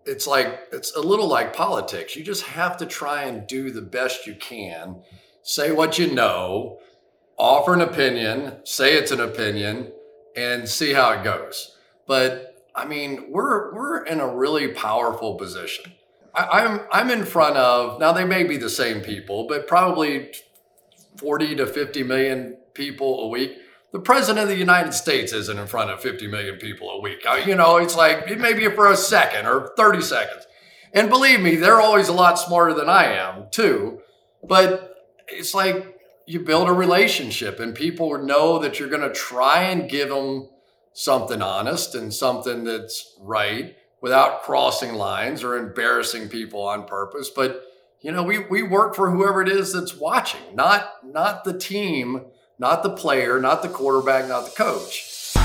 it's a little like politics. You just have to try and do the best you can, say what you know, offer an opinion, say it's an opinion, and see how it goes. But I mean, we're in a really powerful position. I'm in front of, now they may be the same people, but probably 40 to 50 million people a week. The president of the United States isn't in front of 50 million people a week. It's like maybe for a second or 30 seconds. And believe me, they're always a lot smarter than I am too. But it's like you build a relationship and people know that you're going to try and give them something honest and something that's right without crossing lines or embarrassing people on purpose. But we work for whoever it is that's watching, not the team, not the player, not the quarterback, not the coach.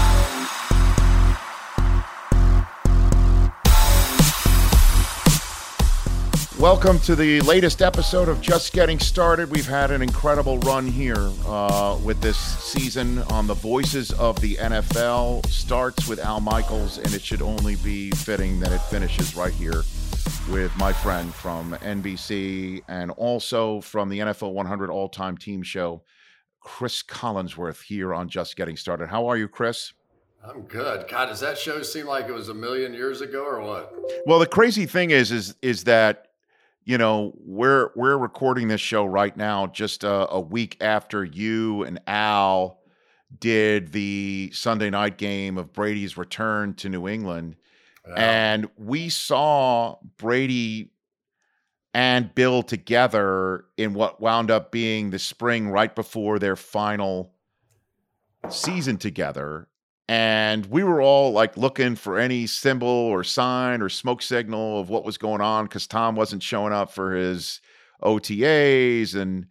Welcome to the latest episode of Just Getting Started. We've had an incredible run here with this season on the Voices of the NFL. Starts with Al Michaels, and it should only be fitting that it finishes right here with my friend from NBC and also from the NFL 100 All-Time Team Show, Chris Collinsworth, here on Just Getting Started. How are you, Chris? I'm good. God, does that show seem like it was a million years ago or what? Well, the crazy thing is that we're recording this show right now just a week after you and Al did the Sunday night game of Brady's return to New England. Yeah. And we saw Brady and Bill together in what wound up being the spring right before their final season together. And we were all like looking for any symbol or sign or smoke signal of what was going on because Tom wasn't showing up for his OTAs. And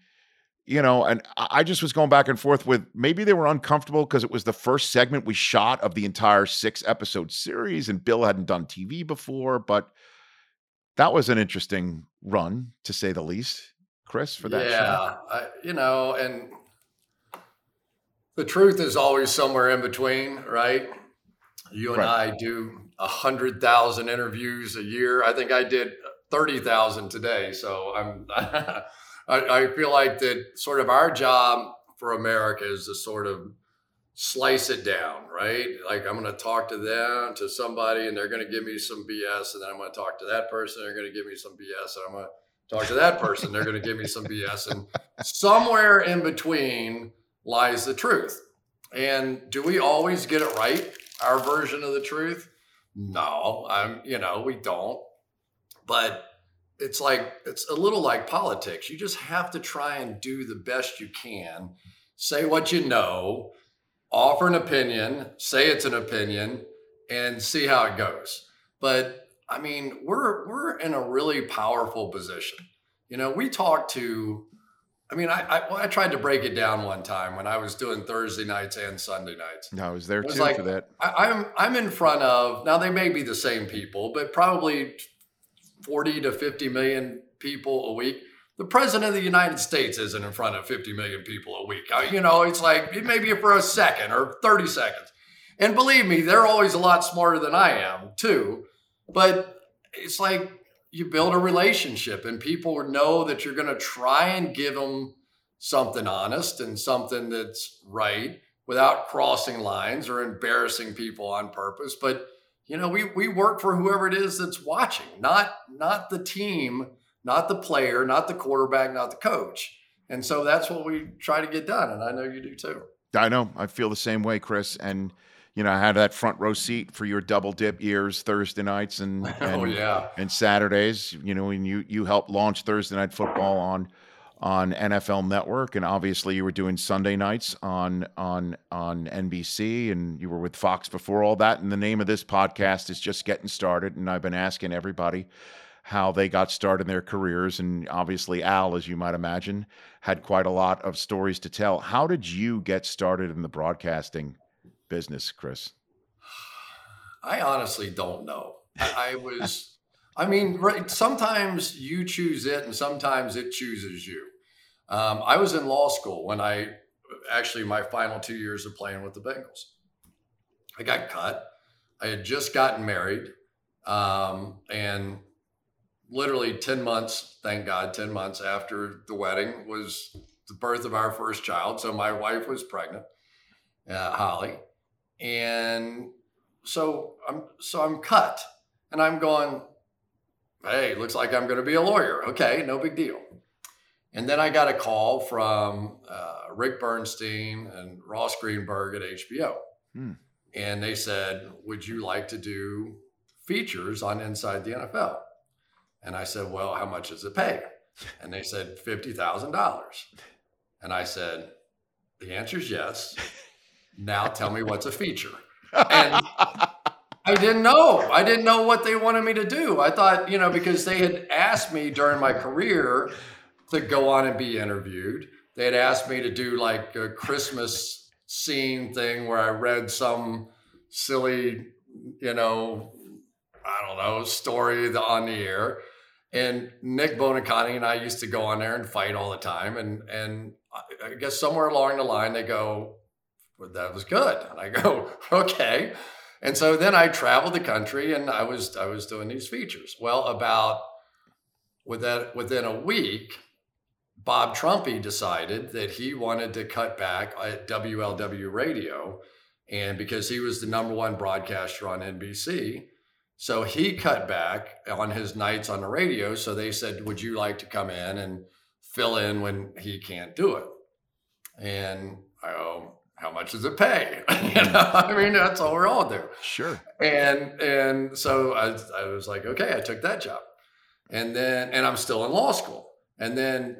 I just was going back and forth with maybe they were uncomfortable because it was the first segment we shot of the entire 6-episode series and Bill hadn't done TV before. But that was an interesting run, to say the least, Chris, for that show. Yeah, and the truth is always somewhere in between, right? You and I do 100,000 interviews a year. I think I did 30,000 today. So I feel like that sort of our job for America is to sort of slice it down, right? Like I'm going to talk to somebody and they're going to give me some BS. And then I'm going to talk to that person. They're going to give me some BS. And I'm going to talk to that person. They're going to give me some BS. And somewhere in between lies the truth. And do we always get it right? Our version of the truth? No, we don't. But it's a little like politics. You just have to try and do the best you can, say what you know, offer an opinion, say it's an opinion, and see how it goes. But I mean, we're in a really powerful position. We talk to, I tried to break it down one time when I was doing Thursday nights and Sunday nights. I was there too for that. I'm in front of, now they may be the same people, but probably 40 to 50 million people a week. The president of the United States isn't in front of 50 million people a week. It's like maybe for a second or 30 seconds. And believe me, they're always a lot smarter than I am too. But it's like you build a relationship and people know that you're going to try and give them something honest and something that's right without crossing lines or embarrassing people on purpose. But we work for whoever it is that's watching, not the team, not the player, not the quarterback, not the coach. And so that's what we try to get done. And I know you do too. I know. I feel the same way, Chris. And, I had that front row seat for your double dip years, Thursday nights and Saturdays, when you helped launch Thursday Night Football on NFL Network. And obviously you were doing Sunday nights on NBC, and you were with Fox before all that. And the name of this podcast is Just Getting Started. And I've been asking everybody how they got started in their careers. And obviously Al, as you might imagine, had quite a lot of stories to tell. How did you get started in the broadcasting business, Chris? I honestly don't know. Sometimes you choose it and sometimes it chooses you. I was in law school when my final 2 years of playing with the Bengals. I got cut. I had just gotten married. And literally 10 months, thank God, 10 months after the wedding was the birth of our first child. So my wife was pregnant, Holly. And so I'm cut, and I'm going, hey, looks like I'm going to be a lawyer. Okay, no big deal. And then I got a call from Rick Bernstein and Ross Greenberg at HBO. And they said, would you like to do features on Inside the NFL? And I said, well, how much does it pay? And they said, $50,000. And I said, the answer is yes. Now tell me what's a feature. And I didn't know. I didn't know what they wanted me to do. I thought, because they had asked me during my career to go on and be interviewed. They had asked me to do like a Christmas scene thing where I read some silly, I don't know, story on the air. And Nick Bonacani and I used to go on there and fight all the time. And I guess somewhere along the line, they go, well, that was good. And I go, okay. And so then I traveled the country and I was doing these features. Well, within a week, Bob Trumpy decided that he wanted to cut back at WLW radio, and because he was the number one broadcaster on NBC, so he cut back on his nights on the radio. So they said, would you like to come in and fill in when he can't do it? And I go, how much does it pay? That's all we're all do. Sure. And so I was like, okay, I took that job. And I'm still in law school. And then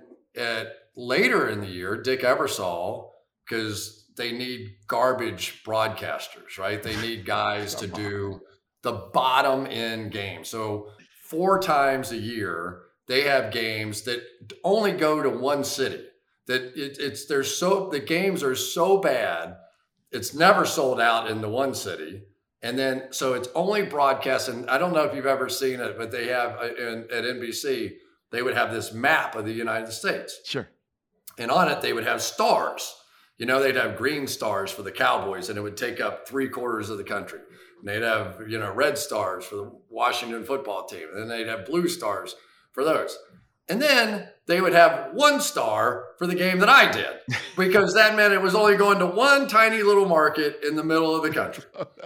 later in the year, Dick Ebersol, because they need garbage broadcasters, right? They need guys to do the bottom end games. So 4 times a year, they have games that only go to one city. That the games are so bad, it's never sold out in the one city. And then, so it's only broadcast. And I don't know if you've ever seen it, but they have at NBC, they would have this map of the United States. Sure. And on it, they would have stars. They'd have green stars for the Cowboys, and it would take up 3/4 of the country. And they'd have, red stars for the Washington football team. And then they'd have blue stars for those. And then they would have 1 star for the game that I did, because that meant it was only going to one tiny little market in the middle of the country.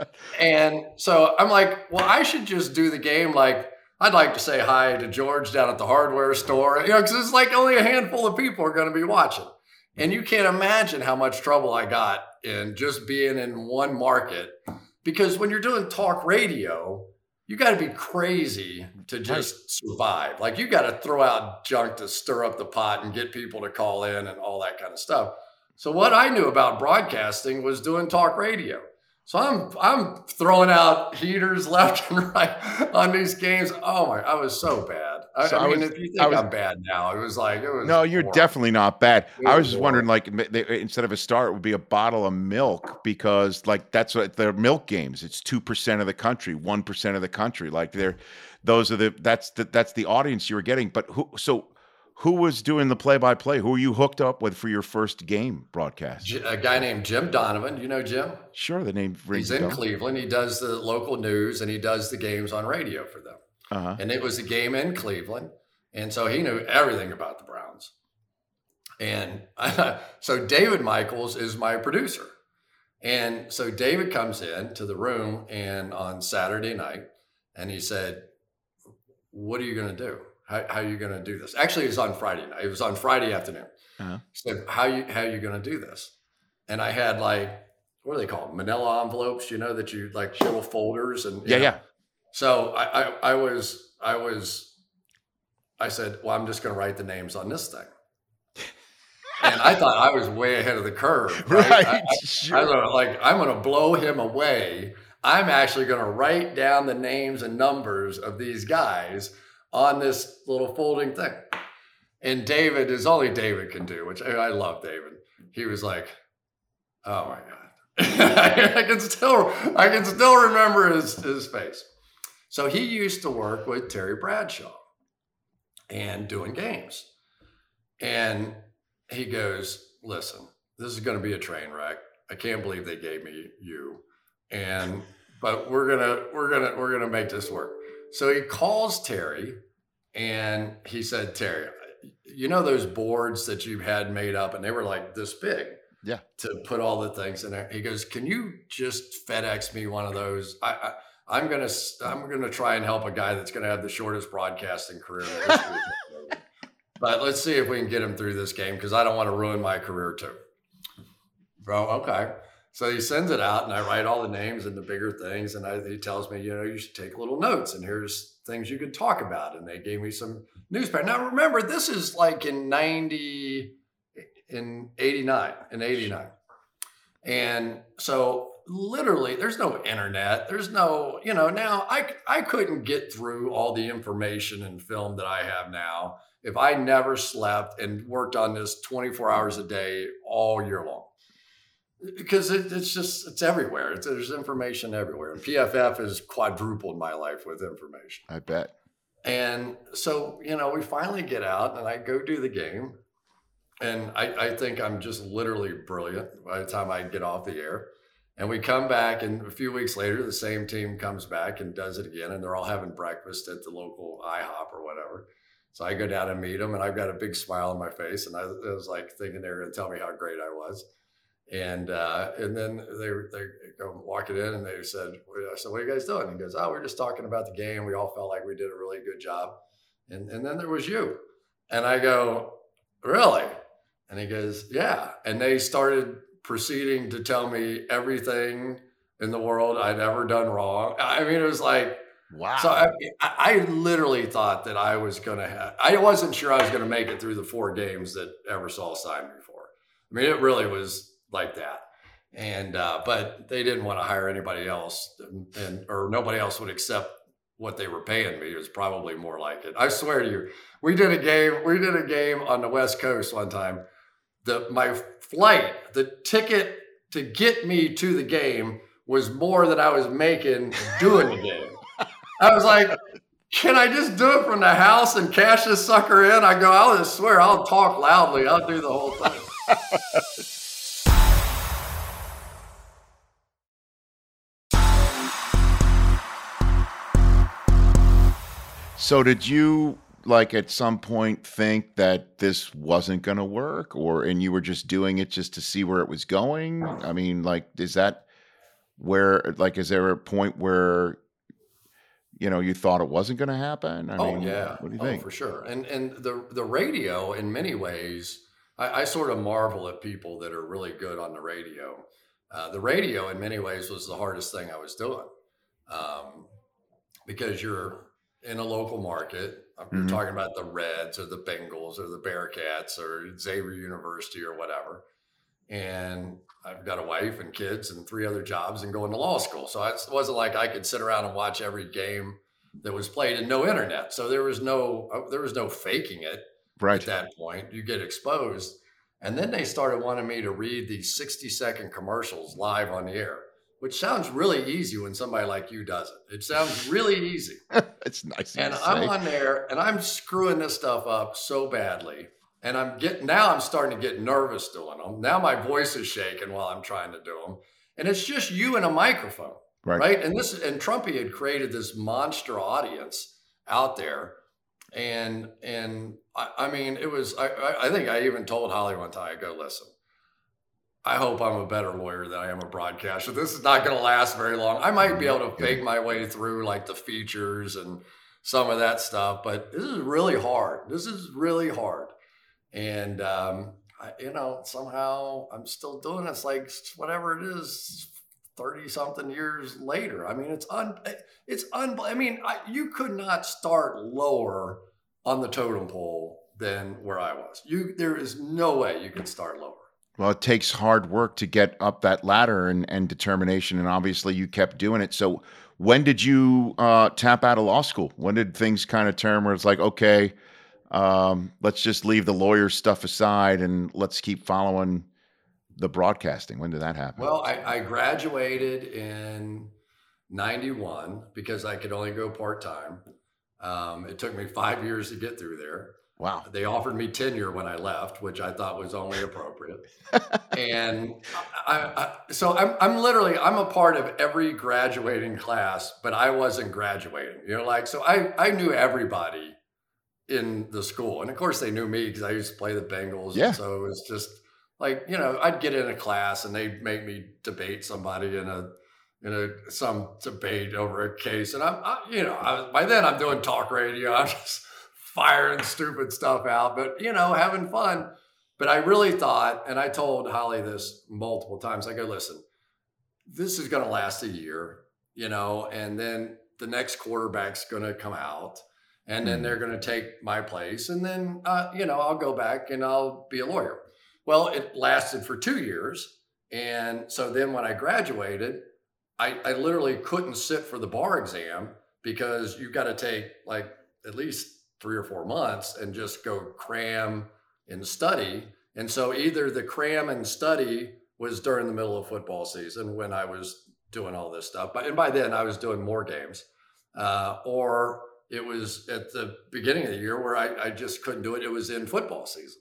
And so I'm like, well, I should just do the game like, I'd like to say hi to George down at the hardware store, because it's like only a handful of people are going to be watching. And you can't imagine how much trouble I got in just being in one market, because when you're doing talk radio, you got to be crazy to just survive. Like, you got to throw out junk to stir up the pot and get people to call in and all that kind of stuff. So what I knew about broadcasting was doing talk radio. So I'm throwing out heaters left and right on these games. Oh my! I was so bad. If you think I'm bad now, it was. No, you're horrible. Definitely not bad. I was just wondering, like, instead of a star, it would be a bottle of milk, because like that's what they're milk games. It's 2% of the country, 1% of the country. Like that's the audience you were getting. But who was doing the play-by-play? Who were you hooked up with for your first game broadcast? A guy named Jim Donovan. You know Jim? Sure, the name rings a bell. He's in Cleveland. He does the local news, and he does the games on radio for them. Uh-huh. And it was a game in Cleveland, and so he knew everything about the Browns. And so David Michaels is my producer. And so David comes in to the room and on Saturday night, and he said, what are you going to do? How are you going to do this? Actually, it was on Friday night. It was on Friday afternoon. Uh-huh. He said, how are you going to do this? And I had like, what are they called? Manila envelopes, that you like little folders. And yeah. So I said, well, I'm just going to write the names on this thing. And I thought I was way ahead of the curve. Right. Sure. I'm going to blow him away. I'm actually going to write down the names and numbers of these guys on this little folding thing. And David is only David can do, which I love David. He was like, oh my God. I can still remember his face. So he used to work with Terry Bradshaw and doing games. And he goes, listen, this is going to be a train wreck. I can't believe they gave me you. But we're gonna make this work. So he calls Terry and he said, Terry, you know those boards that you had made up and they were like this big Yeah. to put all the things in there. He goes, can you just FedEx me one of those? I'm gonna try and help a guy that's gonna have the shortest broadcasting career in the history of it. But let's see if we can get him through this game because I don't want to ruin my career too. Bro, okay. So he sends it out and I write all the names and the bigger things. And he tells me, you should take little notes and here's things you could talk about. And they gave me some newspaper. Now, remember, this is like in 89. And so literally there's no internet. There's no, now I couldn't get through all the information and film that I have now if I never slept and worked on this 24 hours a day all year long. Because it's everywhere. There's information everywhere. And PFF has quadrupled my life with information. I bet. And so, we finally get out and I go do the game. And I think I'm just literally brilliant by the time I get off the air. And we come back and a few weeks later, the same team comes back and does it again. And they're all having breakfast at the local IHOP or whatever. So I go down and meet them and I've got a big smile on my face. And I was like thinking they were going to tell me how great I was. And then they go walking in and I said, what are you guys doing? He goes, we're just talking about the game. We all felt like we did a really good job. And then there was you. And I go, really? And he goes, yeah. And they started proceeding to tell me everything in the world I'd ever done wrong. I mean, it was like, wow. So I literally thought that I was going to I wasn't sure I was going to make it through the 4 games that Eversole signed me for. I mean, it really was like that. And, but they didn't want to hire anybody else or nobody else would accept what they were paying me. It was probably more like it. I swear to you, we did a game on the West Coast one time. My flight, the ticket to get me to the game was more than I was making doing the game. I was like, can I just do it from the house and cash this sucker in? I go, I'll just swear, I'll talk loudly. I'll do the whole thing. So did you at some point think that this wasn't going to work and you were just doing it just to see where it was going? I mean, is that where, is there a point where, you thought it wasn't going to happen? I mean, yeah. What do you think? For sure. And the radio in many ways, I sort of marvel at people that are really good on the radio. The radio in many ways was the hardest thing I was doing because you're in a local market. You're talking about the Reds or the Bengals or the Bearcats or Xavier University or whatever. And I've got a wife and kids and 3 other jobs and going to law school. So it wasn't like I could sit around and watch every game that was played and no internet. So there was no faking it right. At that point. You get exposed. And then they started wanting me to read these 60-second commercials live on the air, which sounds really easy when somebody like you does it. It sounds really easy. It's nice. And I'm on there and I'm screwing this stuff up so badly. And I'm starting to get nervous doing them. Now my voice is shaking while I'm trying to do them. And it's just you and a microphone, right? And Trumpy had created this monster audience out there. And I mean, it was, I think I even told Holly one time, I go, listen, I hope I'm a better lawyer than I am a broadcaster. This is not going to last very long. I might be able to fake my way through the features and some of that stuff, but this is really hard. And, somehow I'm still doing this, whatever it is, 30 something years later. I mean, you could not start lower on the totem pole than where I was. There is no way you could start lower. Well, it takes hard work to get up that ladder and determination. And obviously you kept doing it. So when did you tap out of law school? When did things kind of turn where it's like, okay, let's just leave the lawyer stuff aside and let's keep following the broadcasting? When did that happen? Well, I graduated in 91 because I could only go part-time. It took me 5 years to get through there. Wow. They offered me tenure when I left, which I thought was only appropriate. And so I'm literally, I'm a part of every graduating class, but I wasn't graduating, like, so I knew everybody in the school. And of course they knew me because I used to play the Bengals. And Yeah. so it was just like, I'd get in a class and they'd make me debate somebody some debate over a case. And by then I'm doing talk radio. I'm just firing stupid stuff out, but having fun. But I really thought, and I told Holly this multiple times, I go, listen, this is going to last a year, and then the next quarterback's going to come out and then they're going to take my place. And then, I'll go back and I'll be a lawyer. Well, it lasted for 2 years. And so then when I graduated, I literally couldn't sit for the bar exam because you've got to take like at least 3 or 4 months and just go cram and study. And so either the cram and study was during the middle of football season when I was doing all this stuff, and by then I was doing more games, or it was at the beginning of the year where I just couldn't do it. It was in football season.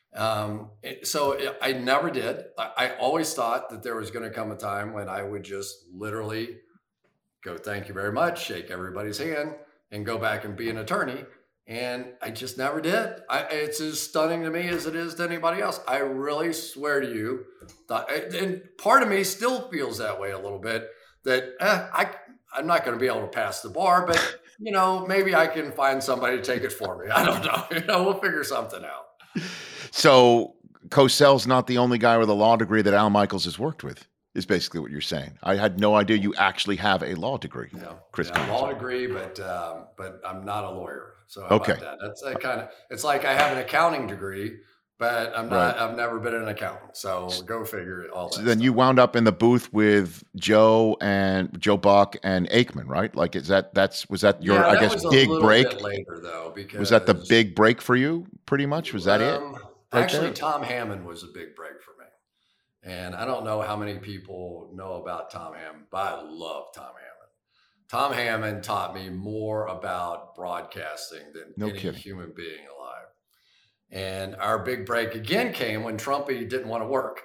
So I never did. I always thought that there was going to come a time when I would just literally go, thank you very much, shake everybody's hand, and go back and be an attorney. And I just never did. It's as stunning to me as it is to anybody else. I really swear to you, and part of me still feels that way a little bit, that I'm not going to be able to pass the bar, but maybe I can find somebody to take it for me. I don't know. We'll figure something out. So Cosell's not the only guy with a law degree that Al Michaels has worked with, is basically what you're saying. I had no idea you actually have a law degree. Chris. Law degree, but I'm not a lawyer. So how about that? That's it's like I have an accounting degree, but I'm not. Right. I've never been an accountant. So go figure all that. So then you wound up in the booth with Joe Buck and Aikman, right? Like, was that your big break? Bit later though, because was that the big break for you? Pretty much, was that it? Actually, Tom Hammond was a big break for me. And I don't know how many people know about Tom Hammond, but I love Tom Hammond. Tom Hammond taught me more about broadcasting than any human being alive. And our big break again came when Trumpy didn't want to work.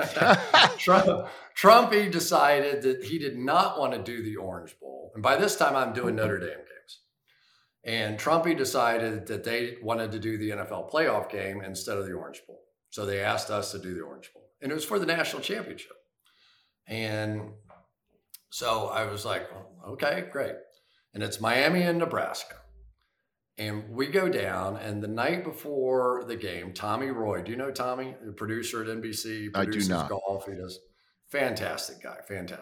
Trumpy decided that he did not want to do the Orange Bowl. And by this time, I'm doing Notre Dame games. And Trumpy decided that they wanted to do the NFL playoff game instead of the Orange Bowl. So they asked us to do the Orange Bowl. And it was for the national championship. And so I was like, well, okay, great. And it's Miami and Nebraska. And we go down, and the night before the game, Tommy Roy, do you know Tommy, the producer at NBC? I do not. Golf. He does. Fantastic guy.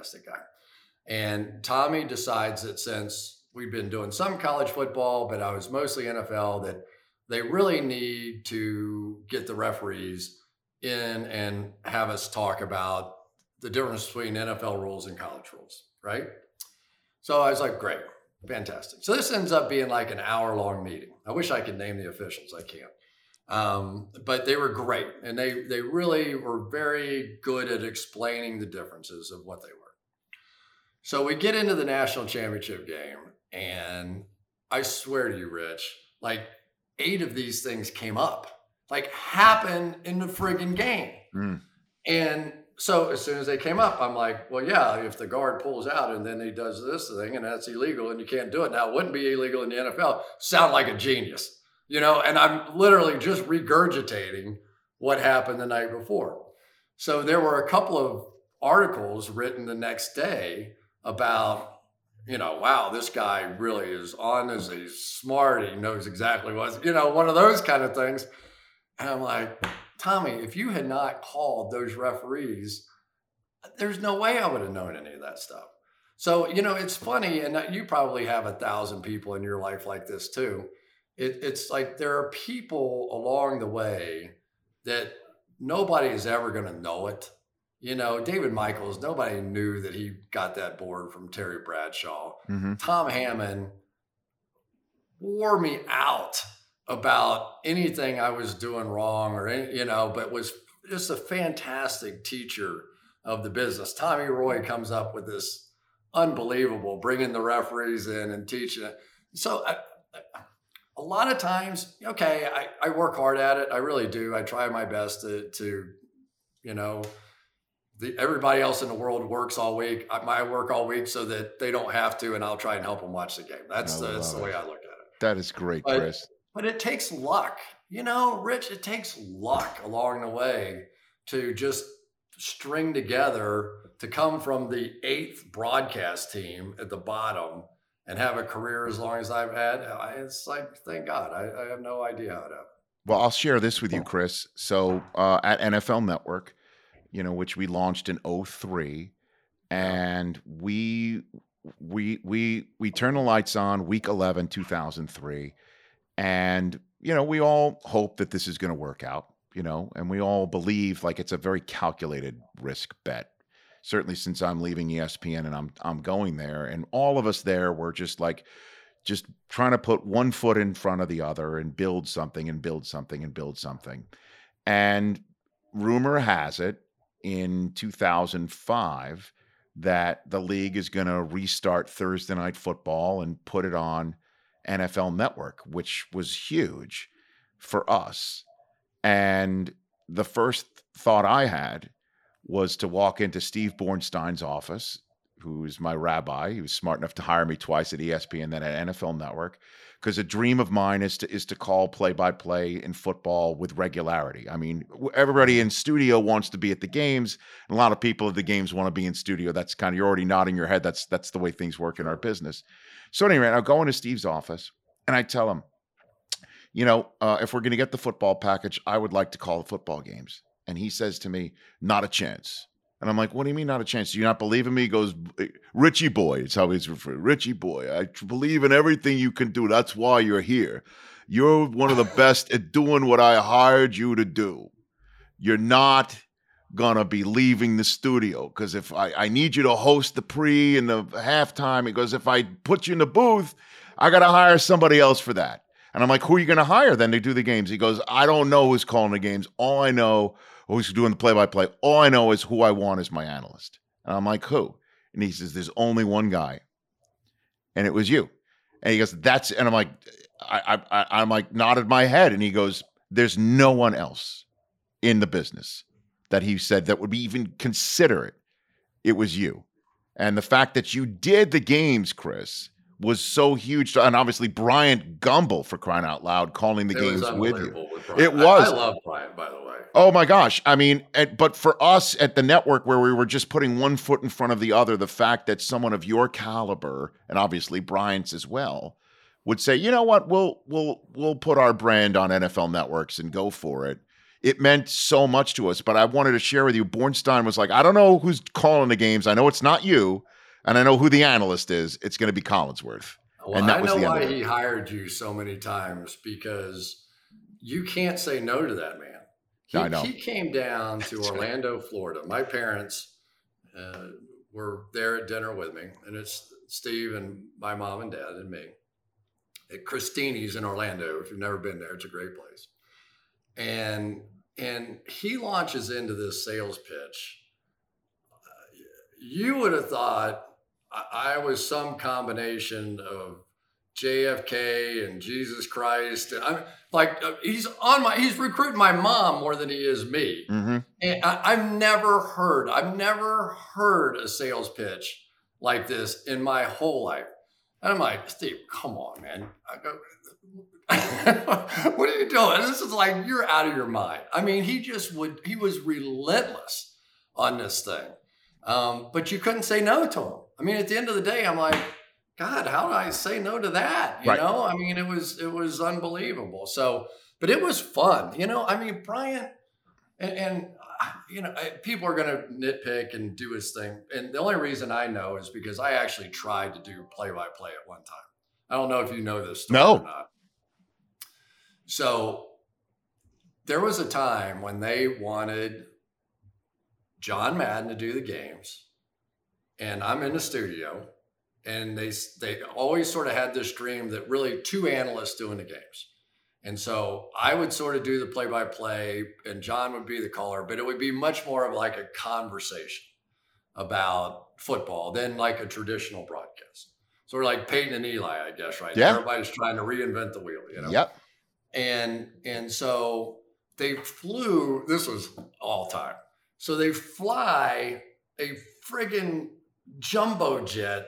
And Tommy decides that since we've been doing some college football, but I was mostly NFL, that they really need to get the referees in and have us talk about the difference between NFL rules and college rules, right? So I was like, great, fantastic. So this ends up being like an hour-long meeting. I wish I could name the officials. I can't. But they were great. And they really were very good at explaining the differences of what they were. So we get into the national championship game, and I swear to you, Rich, like 8 of these things came up, like happened in the friggin' game. And so as soon as they came up, I'm like, well, yeah, if the guard pulls out and then he does this thing and that's illegal and you can't do it. Now, it wouldn't be illegal in the NFL. Sound like a genius, and I'm literally just regurgitating what happened the night before. So there were a couple of articles written the next day about, wow, this guy really is on, he's smart, he knows exactly what, one of those kind of things. And I'm like, Tommy, if you had not called those referees, there's no way I would have known any of that stuff. So, it's funny, and you probably have 1,000 people in your life like this too. It's like there are people along the way that nobody is ever going to know it. David Michaels, nobody knew that he got that board from Terry Bradshaw. Mm-hmm. Tom Hammond wore me out about anything I was doing wrong but was just a fantastic teacher of the business. Tommy Roy comes up with this unbelievable, bringing the referees in and teaching it. So a lot of times, okay, I work hard at it. I really do. I try my best to you know, everybody else in the world works all week. I work all week so that they don't have to, and I'll try and help them watch the game. I That's the love way it. I look at it. That is great, Chris. But it takes luck, Rich. It takes luck along the way to just string together to come from the 8th broadcast team at the bottom and have a career as long as I've had. It's like, thank God. I have no idea how to. Well, I'll share this with you, Chris. So at NFL Network, which we launched in 03, and we turned the lights on week 11, 2003. And, we all hope that this is going to work out, and we all believe like it's a very calculated risk bet. Certainly since I'm leaving ESPN and I'm going there, and all of us there were just trying to put one foot in front of the other and build something and build something and build something. And rumor has it in 2005 that the league is going to restart Thursday Night Football and put it on NFL Network, which was huge for us. And the first thought I had was to walk into Steve Bornstein's office, who is my rabbi. He was smart enough to hire me twice at ESPN, then at NFL Network, because a dream of mine is to call play-by-play in football with regularity. I mean, everybody in studio wants to be at the games, and a lot of people at the games want to be in studio. That's kind of, you're already nodding your head. That's the way things work in our business. So anyway, I'll go into Steve's office, and I tell him, if we're going to get the football package, I would like to call the football games. And he says to me, not a chance. And I'm like, what do you mean not a chance? Do you not believe in me? He goes, Richie boy. It's how he's referred. Richie boy, I believe in everything you can do. That's why you're here. You're one of the best at doing what I hired you to do. You're not going to be leaving the studio, because if I need you to host the pre and the halftime, because if I put you in the booth, I got to hire somebody else for that. And I'm like, who are you going to hire then to do the games? He goes, I don't know who's calling the games. All I know, who's doing the play-by-play, all I know is who I want as my analyst. And I'm like, who? And he says, there's only one guy. And it was you. And he goes, and I'm like, I'm like, nodded my head. And he goes, there's no one else in the business that he said that would be even consider it. It was you. And the fact that you did the games, Chris, was so huge. And obviously Bryant Gumbel, for crying out loud, calling the games with you. It was. I love Bryant, by the way. Oh my gosh. I mean, but for us at the network, where we were just putting one foot in front of the other, the fact that someone of your caliber, and obviously Bryant's as well, would say, you know what, we'll put our brand on NFL networks and go for it. It meant so much to us. But I wanted to share with you, Bornstein was like, I don't know who's calling the games. I know it's not you. And I know who the analyst is. It's going to be Collinsworth. Well, and that was the end of it. I know why he hired you so many times, because you can't say no to that man. I know. He came down to Orlando, Florida. My parents were there at dinner with me, and it's Steve and my mom and dad and me at Christini's in Orlando. If you've never been there, it's a great place. And he launches into this sales pitch. You would have thought I was some combination of JFK and Jesus Christ. I'm like, he's recruiting my mom more than he is me. Mm-hmm. And I've never heard a sales pitch like this in my whole life. And I'm like, Steve, come on, man. I go, what are you doing? This is like, you're out of your mind. I mean, he was relentless on this thing. But you couldn't say no to him. I mean, at the end of the day, I'm like, God, how do I say no to that? You know, I mean, it was unbelievable. So, but it was fun. I mean, Bryant and people are going to nitpick and do his thing. And the only reason I know is because I actually tried to do play-by-play at one time. I don't know if you know this story or not. So there was a time when they wanted John Madden to do the games, and I'm in the studio, and they always sort of had this dream that really two analysts doing the games. And so I would sort of do the play-by-play, and John would be the caller, but it would be much more of like a conversation about football than like a traditional broadcast. sort of like Peyton and Eli, I guess, right? Yeah. Everybody's trying to reinvent the wheel, Yep. And so they flew, this was all time. So they fly a friggin' jumbo jet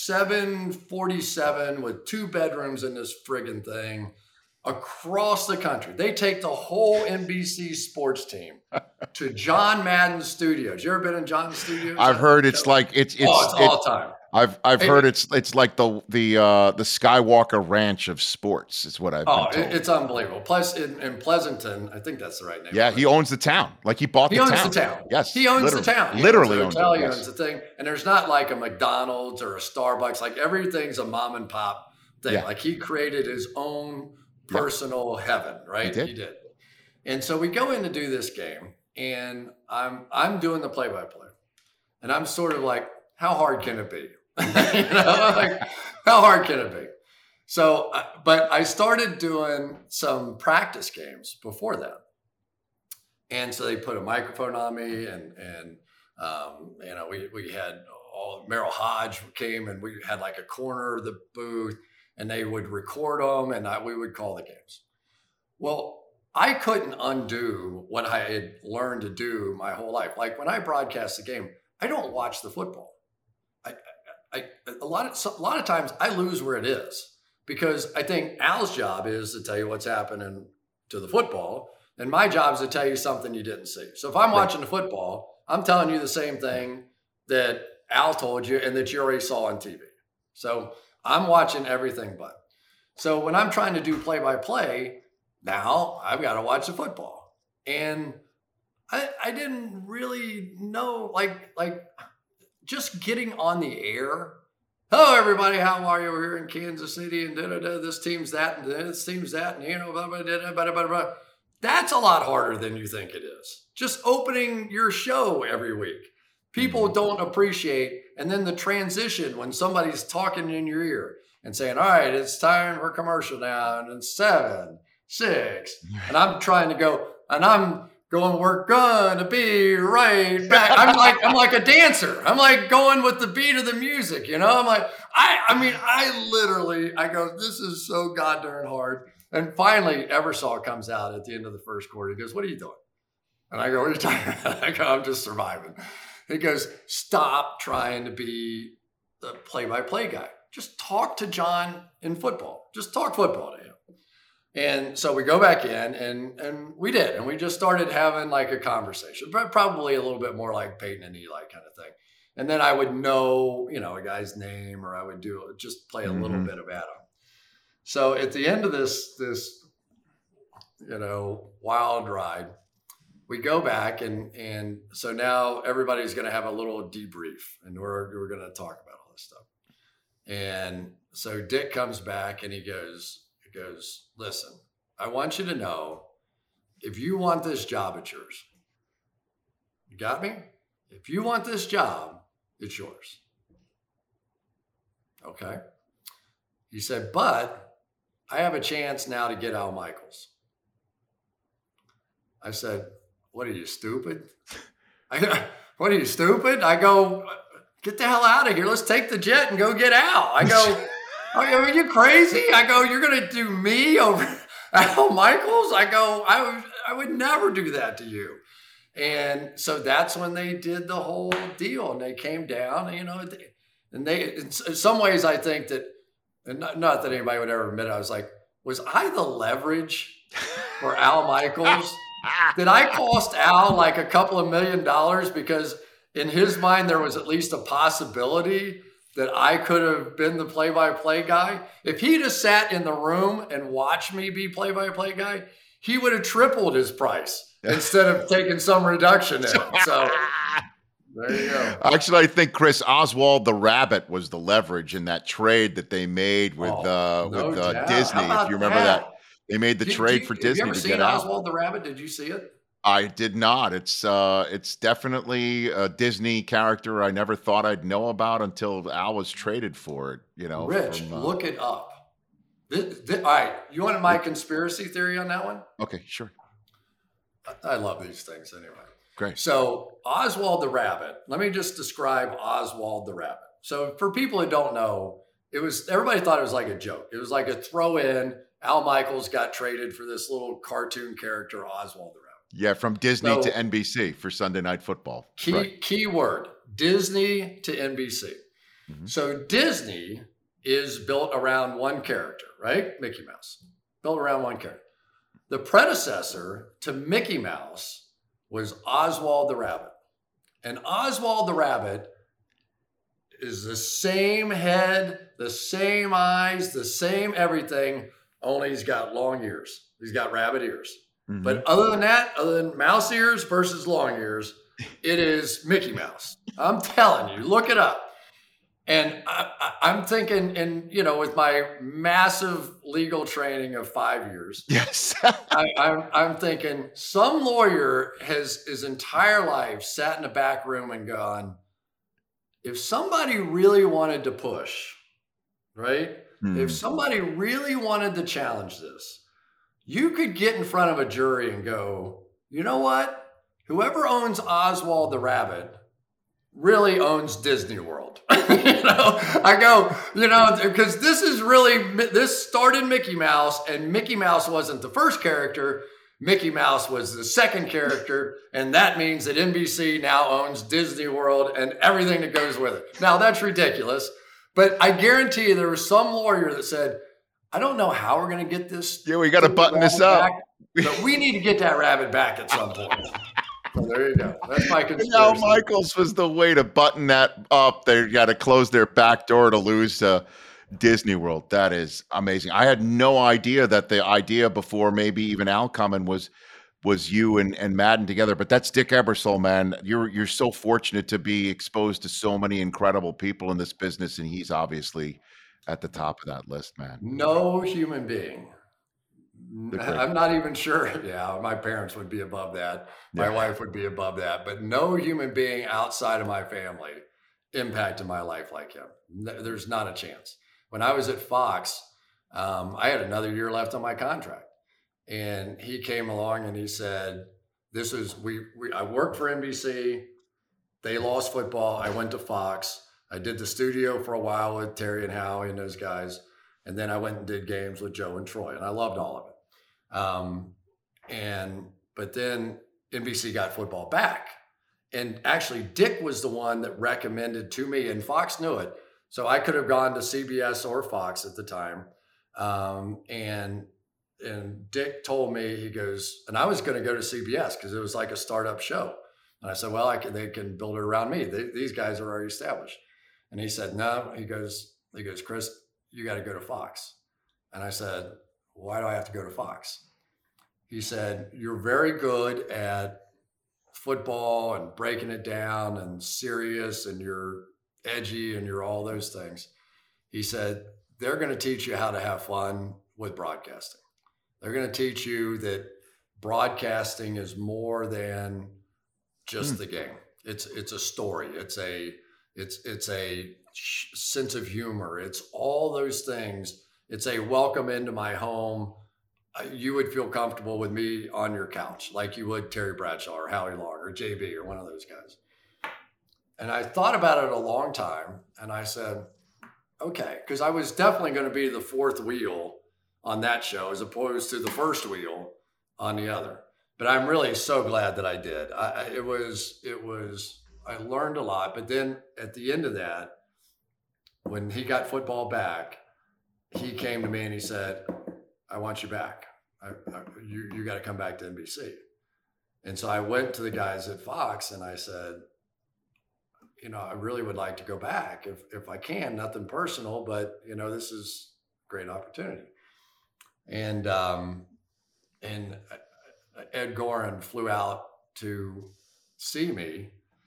747 with 2 bedrooms in this friggin' thing across the country. They take the whole NBC sports team to John Madden's studios. You ever been in John's studios? I've heard it's like it's all time. I've heard it's like the Skywalker Ranch of sports is what I've been told. It's unbelievable. Plus in Pleasanton, I think that's the right name. Yeah, he owns the town. Like he bought the town. He owns the town. Yes, he owns the town. He literally owns the hotel. He yes. owns the thing. And there's not like a McDonald's or a Starbucks. Like everything's a mom and pop thing. Yeah. Like he created his own personal heaven, right? He did. And so we go in to do this game, and I'm doing the play-by-play, and I'm sort of like, how hard can it be? Like, how hard can it be? So, but I started doing some practice games before that. And so they put a microphone on me and we had Merrill Hodge came, and we had like a corner of the booth, and they would record them, and we would call the games. Well, I couldn't undo what I had learned to do my whole life. Like when I broadcast the game, I don't watch the football. A lot of times I lose where it is, because I think Al's job is to tell you what's happening to the football, and my job is to tell you something you didn't see. So if I'm watching the football, I'm telling you the same thing that Al told you and that you already saw on TV. So I'm watching everything but. So when I'm trying to do play-by-play, now I've got to watch the football. And I didn't really know, like just getting on the air. Hello, everybody. How are you? We're here in Kansas City, and this team's that, and this team's that, and blah, blah, blah, blah, blah, blah. That's a lot harder than you think it is. Just opening your show every week. People don't appreciate, and then the transition when somebody's talking in your ear and saying, all right, it's time for commercial now, and it's 7, 6, and I'm trying to go, and I'm going, we're gonna be right back. I'm like a dancer. I'm like going with the beat of the music, I'm like, I go, this is so goddamn hard. And finally, Ebersol comes out at the end of the first quarter. He goes, what are you doing? And I go, what are you talking about? I go, I'm just surviving. He goes, stop trying to be the play-by-play guy. Just talk to John in football. Just talk football to him. And so we go back in, and we did. And we just started having like a conversation, but probably a little bit more like Peyton and Eli kind of thing. And then I would know, a guy's name, or I would just play a little bit of Adam. So at the end of this wild ride, we go back, and so now everybody's going to have a little debrief, and we're going to talk about all this stuff. And so Dick comes back, and he goes, listen, I want you to know, if you want this job, it's yours. You got me? If you want this job, it's yours. Okay. He said, but I have a chance now to get Al Michaels. I said, what are you, stupid? What are you, stupid? I go, get the hell out of here. Let's take the jet and go get Al. I go, are you crazy? I go, you're going to do me over Al Michaels? I go, I would never do that to you. And so that's when they did the whole deal, and they came down, and they, in some ways, I think that, and not that anybody would ever admit it, I was like, was I the leverage for Al Michaels? Did I cost Al like a couple of $1 million because in his mind there was at least a possibility that I could have been the play-by-play guy? If he'd have sat in the room and watched me be play-by-play guy, he would have tripled his price instead of taking some reduction in it. So there you go. Actually, I think Chris Oswald the Rabbit was the leverage in that trade that they made with Disney. If you remember that. They made the trade for Disney to get out. Have you ever seen Oswald the Rabbit? Did you see it? I did not. It's definitely a Disney character I never thought I'd know about until Al was traded for it. Rich, look it up. All right, you want my conspiracy theory on that one? Okay, sure. I love these things anyway. Great. So Oswald the Rabbit. Let me just describe Oswald the Rabbit. So for people who don't know, everybody thought it was like a joke. It was like a throw in. Al Michaels got traded for this little cartoon character, Oswald the Rabbit. Yeah, from Disney to NBC for Sunday Night Football. Key word, Disney to NBC. Mm-hmm. So Disney is built around one character, right? Mickey Mouse. Built around one character. The predecessor to Mickey Mouse was Oswald the Rabbit. And Oswald the Rabbit is the same head, the same eyes, the same everything, only he's got long ears. He's got rabbit ears. Mm-hmm. But other than that, other than mouse ears versus long ears, it is Mickey Mouse. I'm telling you, look it up. And I'm thinking, and with my massive legal training of 5 years, yes, I'm thinking some lawyer has his entire life sat in a back room and gone, if somebody really wanted to push, right? If somebody really wanted to challenge this, you could get in front of a jury and go, you know what? Whoever owns Oswald the Rabbit really owns Disney World. I go, because this started Mickey Mouse, and Mickey Mouse wasn't the first character. Mickey Mouse was the second character, and that means that NBC now owns Disney World and everything that goes with it. Now, that's ridiculous, but I guarantee you there was some lawyer that said, I don't know how we're going to get this. Yeah, we got to button this up. Back, but we need to get that rabbit back at some point. So there you go. That's my conspiracy. Al Michaels was the way to button that up. They got to close their back door to lose to Disney World. That is amazing. I had no idea that the idea before maybe even Al coming was you and Madden together. But that's Dick Ebersol, man. You're so fortunate to be exposed to so many incredible people in this business, and he's obviously at the top of that list, man. No human being. I'm not even sure. Yeah, my parents would be above that. My wife would be above that. But no human being outside of my family impacted my life like him. There's not a chance. When I was at Fox, I had another year left on my contract. And he came along and he said, I worked for NBC. They lost football. I went to Fox. I did the studio for a while with Terry and Howie and those guys. And then I went and did games with Joe and Troy, and I loved all of it. But then NBC got football back. And actually, Dick was the one that recommended to me, and Fox knew it. So I could have gone to CBS or Fox at the time. And Dick told me, he goes, and I was going to go to CBS because it was like a startup show. And I said, well, they can build it around me. These guys are already established. And he said, no. He goes, Chris, you got to go to Fox. And I said, why do I have to go to Fox? He said, you're very good at football and breaking it down and serious, and you're edgy and you're all those things. He said, they're going to teach you how to have fun with broadcasting. They're going to teach you that broadcasting is more than just the game. It's a story. It's a sense of humor. It's all those things. It's a welcome into my home. You would feel comfortable with me on your couch like you would Terry Bradshaw or Howie Long or JB or one of those guys. And I thought about it a long time, and I said, okay, because I was definitely going to be the fourth wheel on that show as opposed to the first wheel on the other. But I'm really so glad that I did. I learned a lot. But then at the end of that, when he got football back, he came to me and he said, I want you back. You got to come back to NBC. And so I went to the guys at Fox and I said, I really would like to go back if I can, nothing personal, but this is a great opportunity. And Ed Goren flew out to see me.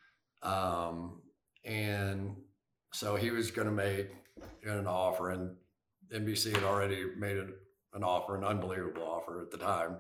And so he was going to make an offer, and NBC had already made an offer, an unbelievable offer at the time.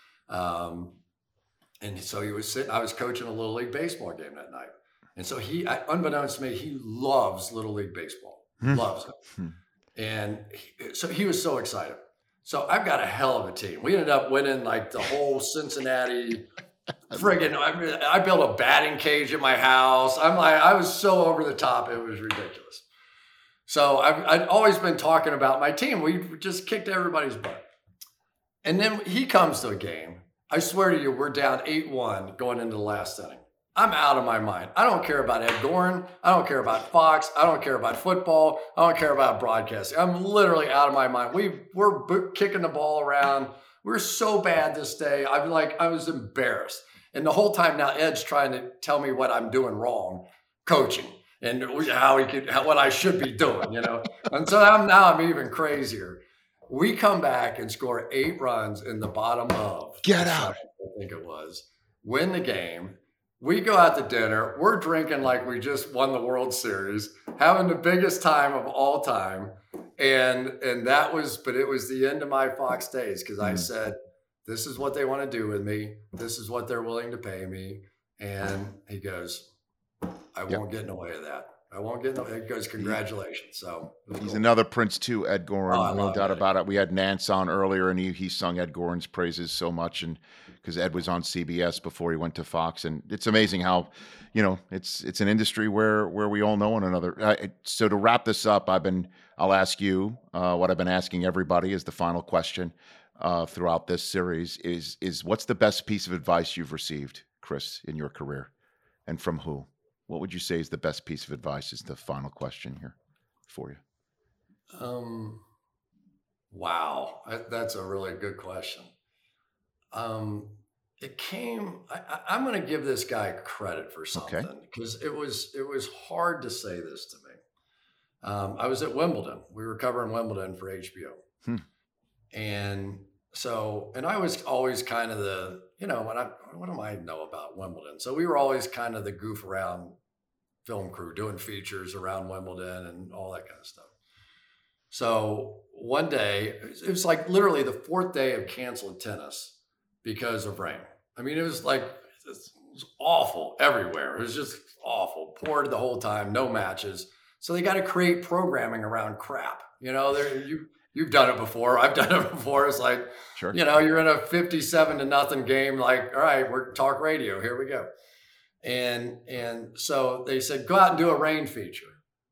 And so he was sitting, I was coaching a Little League baseball game that night. And so unbeknownst to me, he loves Little League baseball, loves it. And so he was so excited. So I've got a hell of a team. We ended up winning like the whole Cincinnati friggin', I built a batting cage at my house. I was so over the top. It was ridiculous. So I'd always been talking about my team. We just kicked everybody's butt. And then he comes to a game. I swear to you, we're down 8-1 going into the last inning. I'm out of my mind. I don't care about Ed Goren. I don't care about Fox. I don't care about football. I don't care about broadcasting. I'm literally out of my mind. We're kicking the ball around. We're so bad this day. I was embarrassed. And the whole time now, Ed's trying to tell me what I'm doing wrong, coaching, and what I should be doing, you know. And so I'm even crazier. We come back and score 8 runs in the bottom of Get out. I think it was. Win the game. We go out to dinner. We're drinking like we just won the World Series, having the biggest time of all time. And it was the end of my Fox days because I said, this is what they want to do with me. This is what they're willing to pay me. And he goes, I won't get in the way of that. I won't get in the way. He goes, congratulations. So he's another Prince too, Ed Goren. No doubt about it. We had Nance on earlier, and he sung Ed Goren's praises so much, and because Ed was on CBS before he went to Fox, and it's amazing how, you know, it's an industry where we all know one another. So to wrap this up, I'll ask you what I've been asking everybody as the final question throughout this series is what's the best piece of advice you've received, Chris, in your career, and from who? What would you say is the best piece of advice is the final question here for you? Wow. That's a really good question. I'm going to give this guy credit for something because it was hard to say this to me. I was at Wimbledon. We were covering Wimbledon for HBO. And I was always kind of the, you know, what do I know about Wimbledon? So we were always kind of the goof around film crew doing features around Wimbledon and all that kind of stuff. So one day, it was like literally the 4th day of canceled tennis because of rain. I mean, it was awful everywhere. It was just awful. Poured the whole time, no matches. So they got to create programming around crap. You know, you've done it before. I've done it before. It's like, sure. You know, you're in a 57-0 game. Like, all right, we're talk radio. Here we go. And so they said, go out and do a rain feature.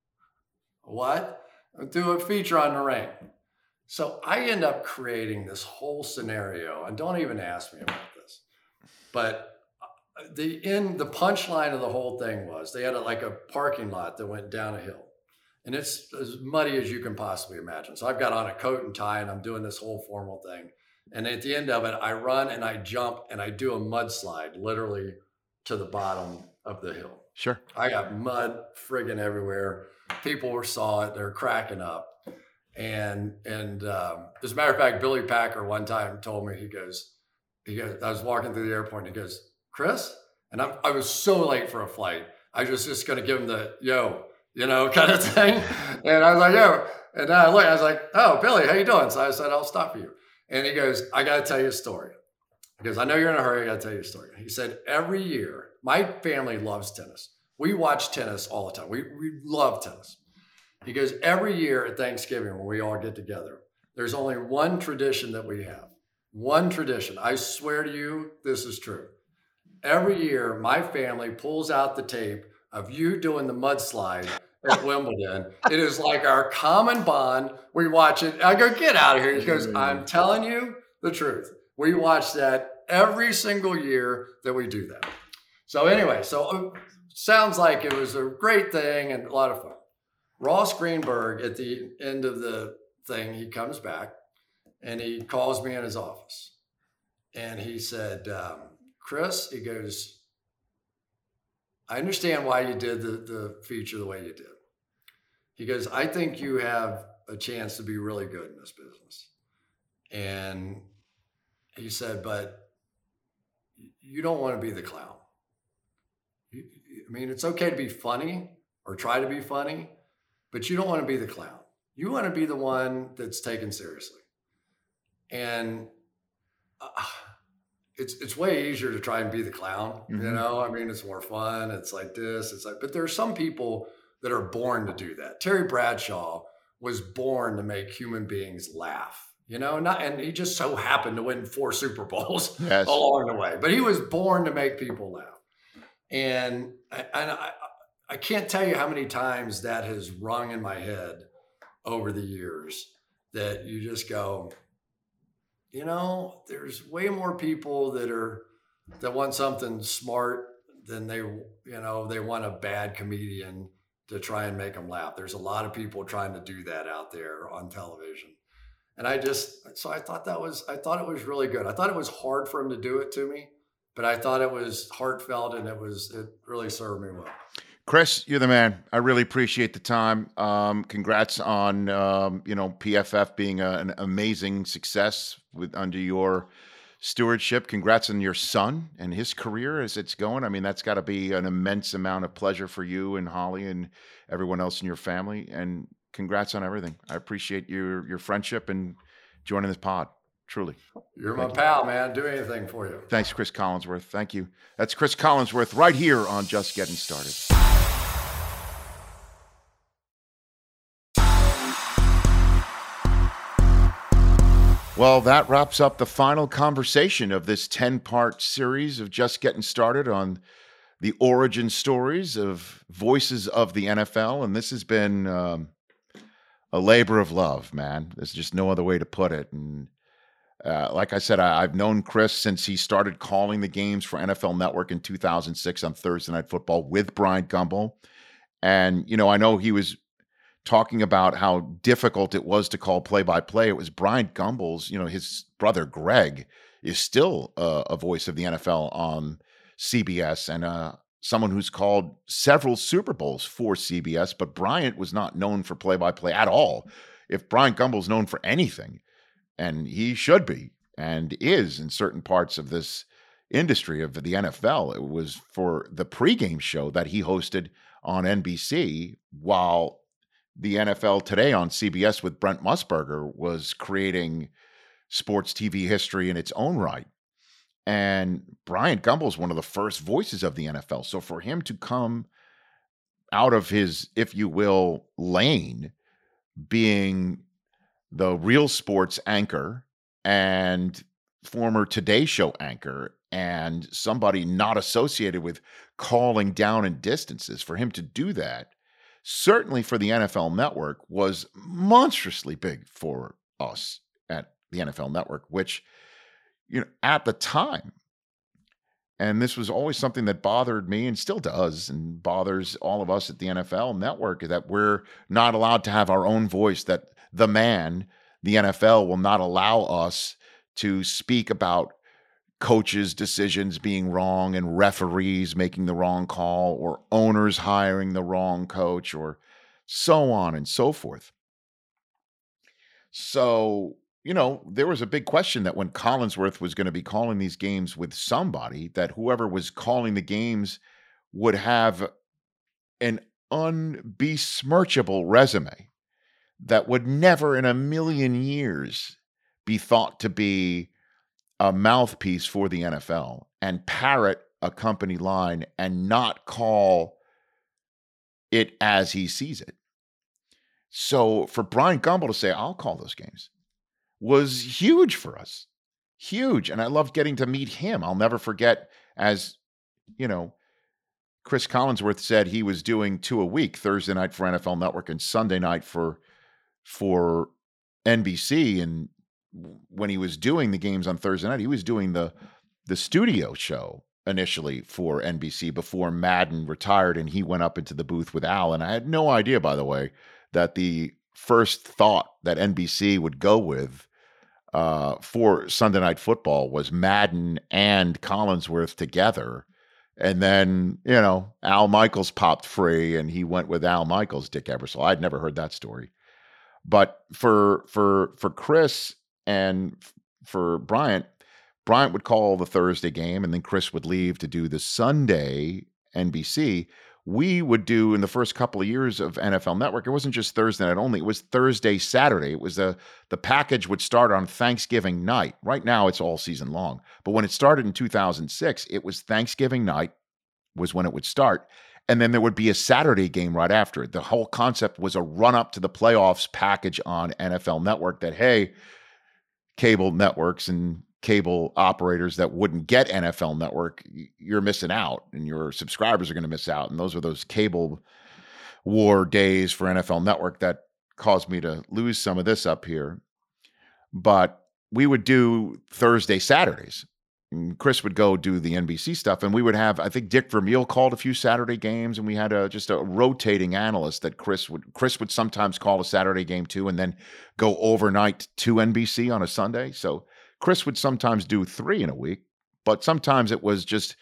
What? Do a feature on the rain. So I end up creating this whole scenario, and don't even ask me about this. But the punchline of the whole thing was they had a parking lot that went down a hill. And it's as muddy as you can possibly imagine. So I've got on a coat and tie and I'm doing this whole formal thing. And at the end of it, I run and I jump and I do a mudslide literally to the bottom of the hill. Sure. I got mud friggin' everywhere. People saw it. They're cracking up. And as a matter of fact, Billy Packer one time told me, he goes, I was walking through the airport and he goes, Chris? And I was so late for a flight. I was just going to give him the, yo, you know, kind of thing. And I was like, yo. And then I was like, oh, Billy, how you doing? So I said, I'll stop you. And he goes, I got to tell you a story. He goes, I know you're in a hurry. I got to tell you a story. He said, every year, my family loves tennis. We watch tennis all the time. We love tennis. He goes, every year at Thanksgiving when we all get together, there's only one tradition that we have. One tradition. I swear to you, this is true. Every year, my family pulls out the tape of you doing the mudslide at Wimbledon. It is like our common bond. We watch it. I go, get out of here. He goes, I'm telling you the truth. We watch that every single year that we do that. So anyway, sounds like it was a great thing and a lot of fun. Ross Greenberg, at the end of the thing, he comes back and he calls me in his office. And he said, Chris, he goes, I understand why you did the feature the way you did. He goes, I think you have a chance to be really good in this business. And he said, but you don't want to be the clown. I mean, it's okay to be funny or try to be funny, but you don't want to be the clown. You want to be the one that's taken seriously. And it's way easier to try and be the clown, you know? I mean, it's more fun. It's like this. It's like, but there are some people that are born to do that. Terry Bradshaw was born to make human beings laugh, you know? And he just so happened to win 4 Super Bowls along the way, but he was born to make people laugh. And I can't tell you how many times that has rung in my head over the years that you just go, there's way more people that want something smart than they want a bad comedian to try and make them laugh. There's a lot of people trying to do that out there on television. And I thought I thought it was really good. I thought it was hard for him to do it to me, but I thought it was heartfelt and it really served me well. Chris, you're the man. I really appreciate the time. Congrats on PFF being an amazing success under your stewardship. Congrats on your son and his career as it's going. I mean, that's got to be an immense amount of pleasure for you and Holly and everyone else in your family. And congrats on everything. I appreciate your friendship and joining this pod. Truly. You're my pal, man. Do anything for you. Thanks, Chris Collinsworth. Thank you. That's Chris Collinsworth right here on Just Getting Started. Well, that wraps up the final conversation of this 10-part series of Just Getting Started on the origin stories of voices of the NFL. And this has been a labor of love, man. There's just no other way to put it. And like I said, I've known Chris since he started calling the games for NFL Network in 2006 on Thursday Night Football with Bryant Gumbel. And, I know he was talking about how difficult it was to call play-by-play. It was Bryant Gumbel's, his brother Greg is still a voice of the NFL on CBS and someone who's called several Super Bowls for CBS, but Bryant was not known for play-by-play at all. If Bryant Gumbel's known for anything, and he should be and is in certain parts of this industry of the NFL, it was for the pregame show that he hosted on NBC while the NFL Today on CBS with Brent Musburger was creating sports TV history in its own right. And Bryant Gumbel is one of the first voices of the NFL. So for him to come out of his, if you will, lane, being the Real Sports anchor and former Today Show anchor and somebody not associated with calling down and distances, for him to do that, certainly for the NFL Network, was monstrously big for us at the NFL Network, which, at the time, and this was always something that bothered me and still does and bothers all of us at the NFL Network, that we're not allowed to have our own voice, that the NFL will not allow us to speak about coaches' decisions being wrong and referees making the wrong call or owners hiring the wrong coach or so on and so forth. So, there was a big question that when Collinsworth was going to be calling these games with somebody, that whoever was calling the games would have an unbesmirchable resume that would never in a million years be thought to be a mouthpiece for the NFL and parrot a company line and not call it as he sees it. So for Bryant Gumbel to say, I'll call those games, was huge for us. Huge. And I loved getting to meet him. I'll never forget, as Chris Collinsworth said, he was doing 2 a week, Thursday night for NFL Network and Sunday night for NBC. And when he was doing the games on Thursday night, he was doing the studio show initially for NBC before Madden retired and he went up into the booth with Al. And I had no idea, by the way, that the first thought that NBC would go with for Sunday Night Football was Madden and Collinsworth together. And then, Al Michaels popped free and he went with Al Michaels, Dick Ebersol. I'd never heard that story. But for Chris and for Bryant would call the Thursday game and then Chris would leave to do the Sunday NBC. We would do, in the first couple of years of NFL Network, it wasn't just Thursday night only, it was Thursday, Saturday. It was the package would start on Thanksgiving night. Right now it's all season long. But when it started in 2006, it was Thanksgiving night was when it would start. And then there would be a Saturday game right after it. The whole concept was a run-up to the playoffs package on NFL Network that, hey, cable networks and cable operators that wouldn't get NFL Network, you're missing out, and your subscribers are going to miss out. And those are those cable war days for NFL Network that caused me to lose some of this up here. But we would do Thursday, Saturdays. And Chris would go do the NBC stuff, and we would have, I think Dick Vermeil called a few Saturday games, and we had just a rotating analyst that Chris would sometimes call a Saturday game too, and then go overnight to NBC on a Sunday. So Chris would sometimes do 3 in a week, but sometimes it was just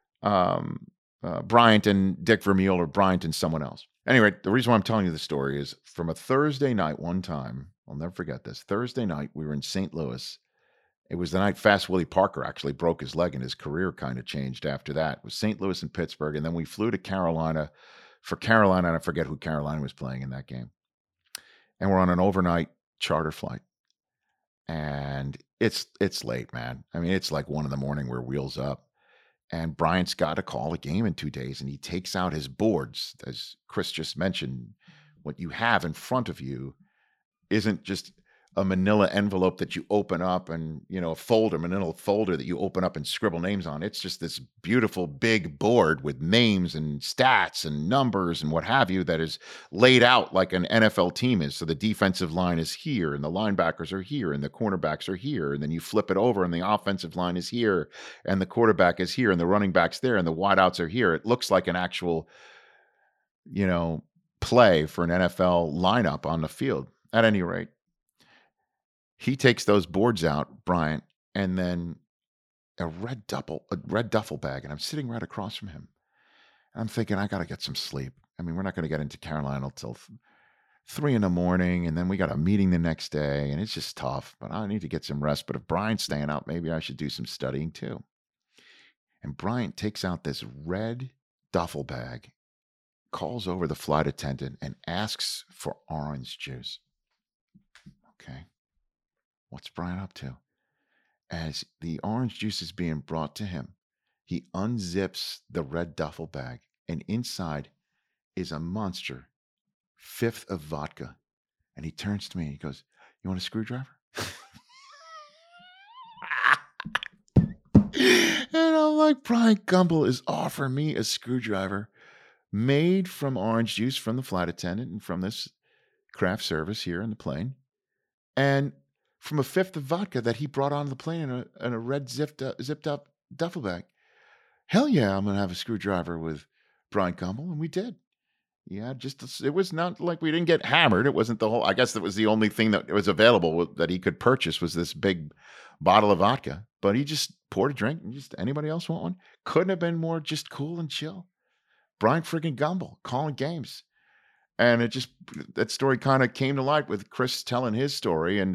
Bryant and Dick Vermeil or Bryant and someone else. Anyway, the reason why I'm telling you the story is from a Thursday night one time. I'll never forget this. Thursday night, we were in St. Louis. It was the night Fast Willie Parker actually broke his leg, and his career kind of changed after that. It was St. Louis and Pittsburgh, and then we flew to Carolina for Carolina, and I forget who Carolina was playing in that game. And we're on an overnight charter flight. And it's late, man. I mean, it's like 1 a.m. We're wheels up. And Bryant's got to call a game in 2 days, and he takes out his boards. As Chris just mentioned, what you have in front of you isn't just a manila envelope that you open up and, a manila folder that you open up and scribble names on. It's just this beautiful big board with names and stats and numbers and what have you that is laid out like an NFL team is. So the defensive line is here, and the linebackers are here, and the cornerbacks are here. And then you flip it over, and the offensive line is here, and the quarterback is here, and the running back's there, and the wideouts are here. It looks like an actual, play for an NFL lineup on the field. At any rate, he takes those boards out, Bryant, and then a red duffel bag, and I'm sitting right across from him. I'm thinking, I got to get some sleep. I mean, we're not going to get into Carolina until 3 a.m, and then we got a meeting the next day, and it's just tough, but I need to get some rest. But if Bryant's staying out, maybe I should do some studying too. And Bryant takes out this red duffel bag, calls over the flight attendant, and asks for orange juice. Okay. What's Bryant up to? As the orange juice is being brought to him, he unzips the red duffel bag, and inside is a monster 5th of vodka. And he turns to me and he goes, "You want a screwdriver?" And I'm like, Bryant Gumbel is offering me a screwdriver made from orange juice from the flight attendant and from this craft service here on the plane. And from a 5th of vodka that he brought onto the plane in a red zipped up duffel bag. Hell yeah, I'm going to have a screwdriver with Bryant Gumbel. And we did. Yeah, it was not like we didn't get hammered. It wasn't I guess that was the only thing that was available that he could purchase was this big bottle of vodka. But he just poured a drink. And anybody else want one? Couldn't have been more just cool and chill. Bryant friggin' Gumbel calling games. And that story kind of came to light with Chris telling his story. And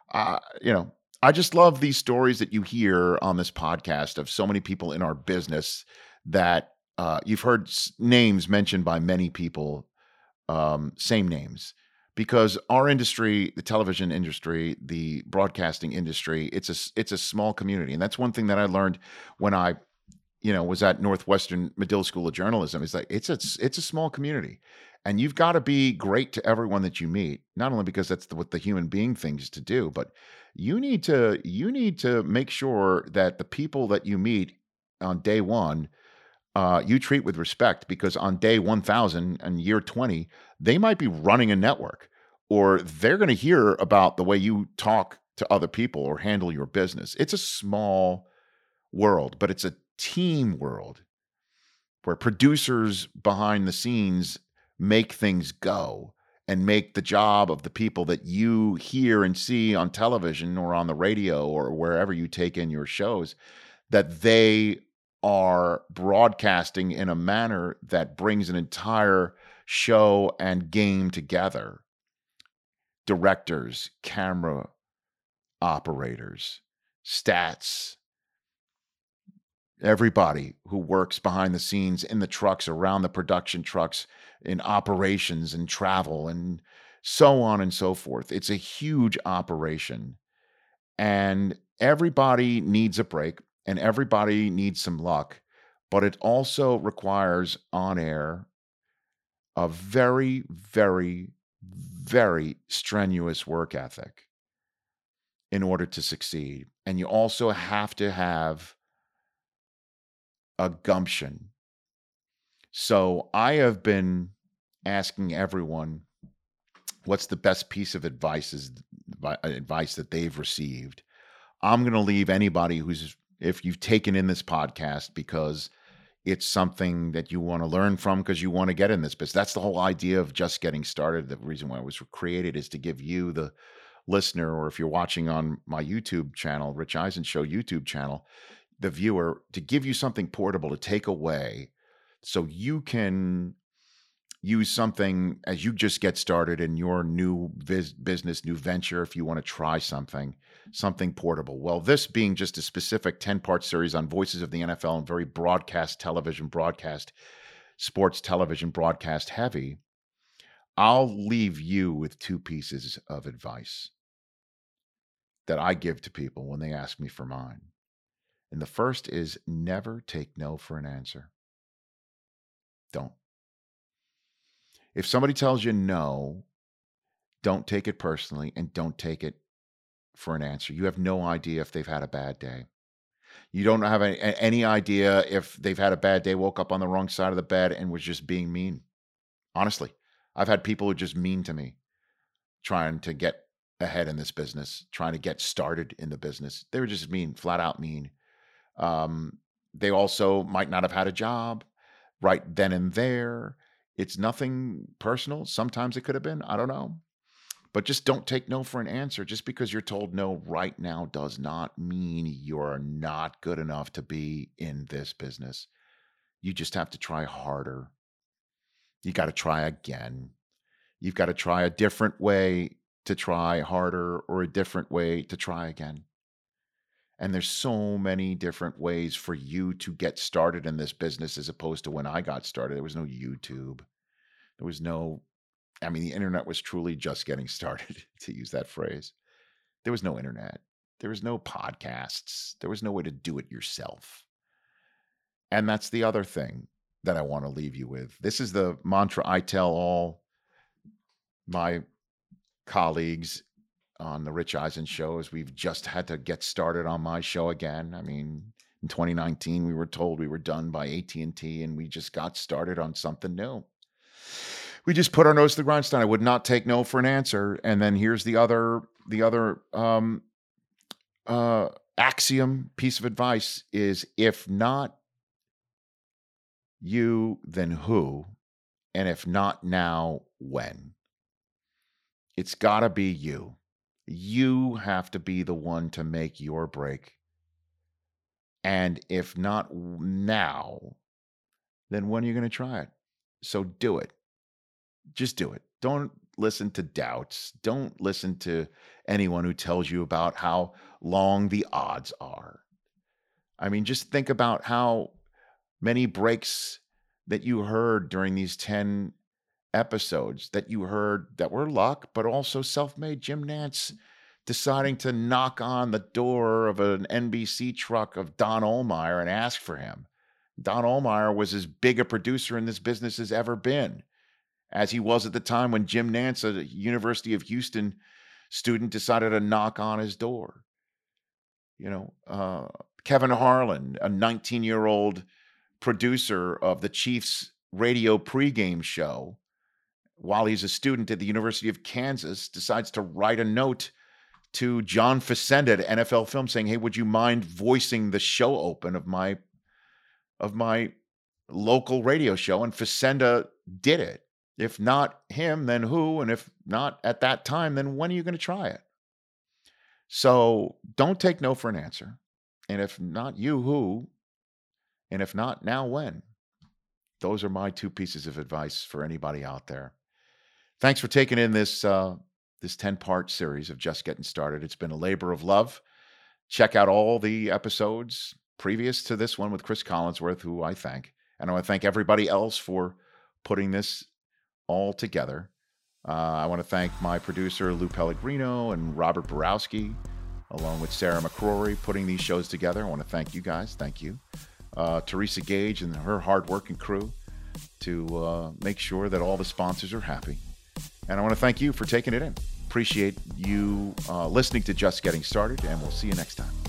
I just love these stories that you hear on this podcast of so many people in our business that you've heard names mentioned by many people, same names, because our industry, the television industry, the broadcasting industry, it's a small community. And that's one thing that I learned when I, was at Northwestern Medill School of Journalism. Is like, it's a small community. And you've got to be great to everyone that you meet, not only because that's what the human being things to do, but you need to make sure that the people that you meet on day one, you treat with respect, because on day 1,000 and year 20, they might be running a network, or they're going to hear about the way you talk to other people or handle your business. It's a small world, but it's a team world where producers behind the scenes make things go and make the job of the people that you hear and see on television or on the radio or wherever you take in your shows, that they are broadcasting in a manner that brings an entire show and game together. Directors, camera operators, stats, everybody who works behind the scenes in the trucks, around the production trucks, in operations and travel and so on and so forth. It's a huge operation, and everybody needs a break and everybody needs some luck, but it also requires on air a very, very, very strenuous work ethic in order to succeed. And you also have to have a gumption. So I have been asking everyone what's the best piece of advice that they've received. I'm going to leave anybody if you've taken in this podcast because it's something that you want to learn from because you want to get in this business. That's the whole idea of Just Getting Started. The reason why it was created is to give you, the listener, or if you're watching on my YouTube channel, Rich Eisen Show YouTube channel, the viewer, to give you something portable to take away so you can use something as you just get started in your new business, new venture, if you want to try something portable. Well, this being just a specific 10-part series on voices of the NFL and very sports television broadcast heavy, I'll leave you with two pieces of advice that I give to people when they ask me for mine. And the first is never take no for an answer. Don't. If somebody tells you no, don't take it personally and don't take it for an answer. You have no idea if they've had a bad day. You don't have any idea if they've had a bad day, woke up on the wrong side of the bed and was just being mean. Honestly, I've had people who are just mean to me, trying to get ahead in this business, trying to get started in the business. They were just mean, flat out mean. They also might not have had a job right then and there. It's nothing personal. Sometimes it could have been. I don't know. But just don't take no for an answer. Just because you're told no right now does not mean you're not good enough to be in this business. You just have to try harder. You got to try again. You've got to try a different way to try harder, or a different way to try again. And there's so many different ways for you to get started in this business, as opposed to when I got started. There was no YouTube. There was no, the internet was truly just getting started, to use that phrase. There was no internet. There was no podcasts. There was no way to do it yourself. And that's the other thing that I want to leave you with. This is the mantra I tell all my colleagues on the Rich Eisen Show, as we've just had to get started on my show again. In 2019, we were told we were done by AT&T, and we just got started on something new. We just put our nose to the grindstone. I would not take no for an answer. And then here's the other axiom piece of advice is, if not you, then who? And if not now, when? It's got to be you. You have to be the one to make your break. And if not now, then when are you going to try it? So do it. Just do it. Don't listen to doubts. Don't listen to anyone who tells you about how long the odds are. Just think about how many breaks that you heard during these 10 episodes that you heard that were luck, but also self-made. Jim Nantz deciding to knock on the door of an NBC truck of Don Ohlmeyer and ask for him. Don Ohlmeyer was as big a producer in this business as ever been, as he was at the time when Jim Nantz, a University of Houston student, decided to knock on his door. Kevin Harlan, a 19-year-old producer of the Chiefs radio pregame show, while he's a student at the University of Kansas, decides to write a note to John Facenda at NFL Film saying, hey, would you mind voicing the show open of my local radio show? And Facenda did it. If not him, then who? And if not at that time, then when are you going to try it? So don't take no for an answer. And if not you, who? And if not now, when? Those are my two pieces of advice for anybody out there. Thanks for taking in this 10-part series of Just Getting Started. It's been a labor of love. Check out all the episodes previous to this one with Chris Collinsworth, who I thank. And I want to thank everybody else for putting this all together. I want to thank my producer, Lou Pellegrino, and Robert Borowski, along with Sarah McCrory, putting these shows together. I want to thank you guys. Thank you. Teresa Gage and her hardworking crew to make sure that all the sponsors are happy. And I want to thank you for taking it in. Appreciate you listening to Just Getting Started, and we'll see you next time.